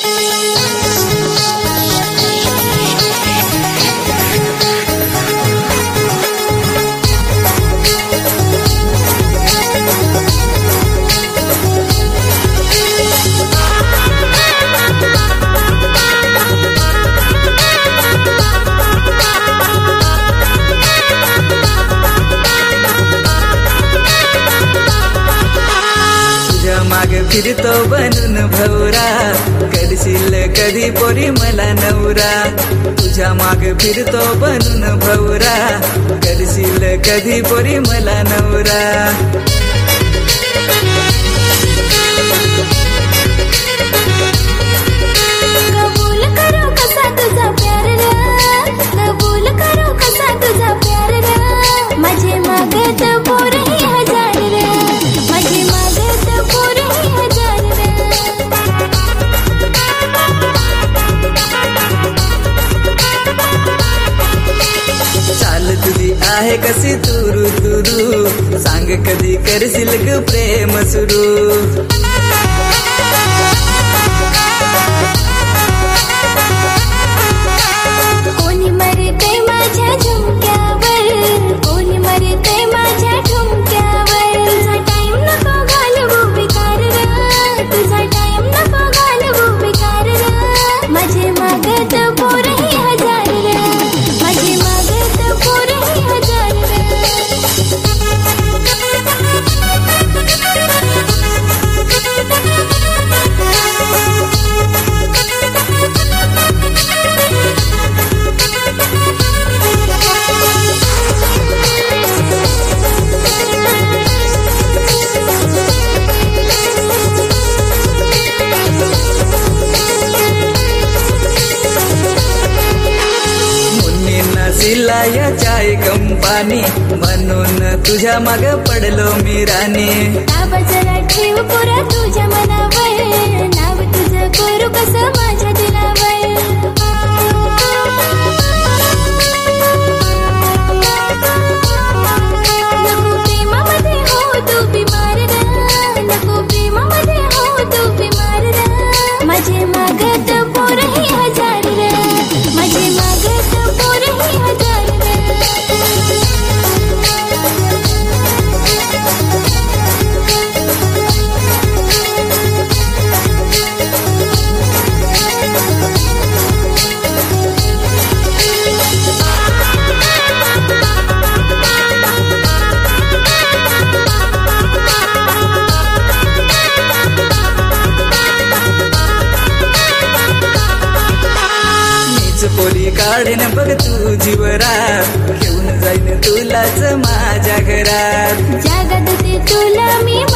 फिरतो बनून भवरा, करशील कधी पोरी मला नवरा. तुझ्या माग फिरतो बनून भवरा, करशील कधी पोरी मला नवरा. कबूल करो कसा तुझा प्यार रे, कबूल करो कसा तुझा प्यार रे. माझे मागत पोरही हजार रे, माझे मागत पोरही हजार रे. चाल तुझी आहे कशी तुरु तुरु, सांग कधी करशील ग प्रेम सुरू. कोणी मरते माझ्या झुमक्यावर, कोणी मरते माझ्या ठुमक्यावर. तुझा टाइम नको घालवू बेकार रे, तुझा टाइम नको घालवू बेकार रे. माझे मागत पोरही हजार रे, माझे मागत पोरही हजार रे. या चाय कंपानी, म्हणून तुझ्या माग पडलो मी राणी. ताबा जरा ठेव पोरा तुझ्या मनावर, नाव तुझं करू कसं माझ्या दिलावर. नको प्रेमामध्ये हो तू बिमार रे, नको प्रेमामध्ये हो तू बिमार रे. माझे मागत पोरही हजार रे, माझे मागत पोरही हजार रे. पोरी काढेन बघ तू जीवरा, घेऊन जाईन तुलाच माझ्या घरात. जगात ते तुला मी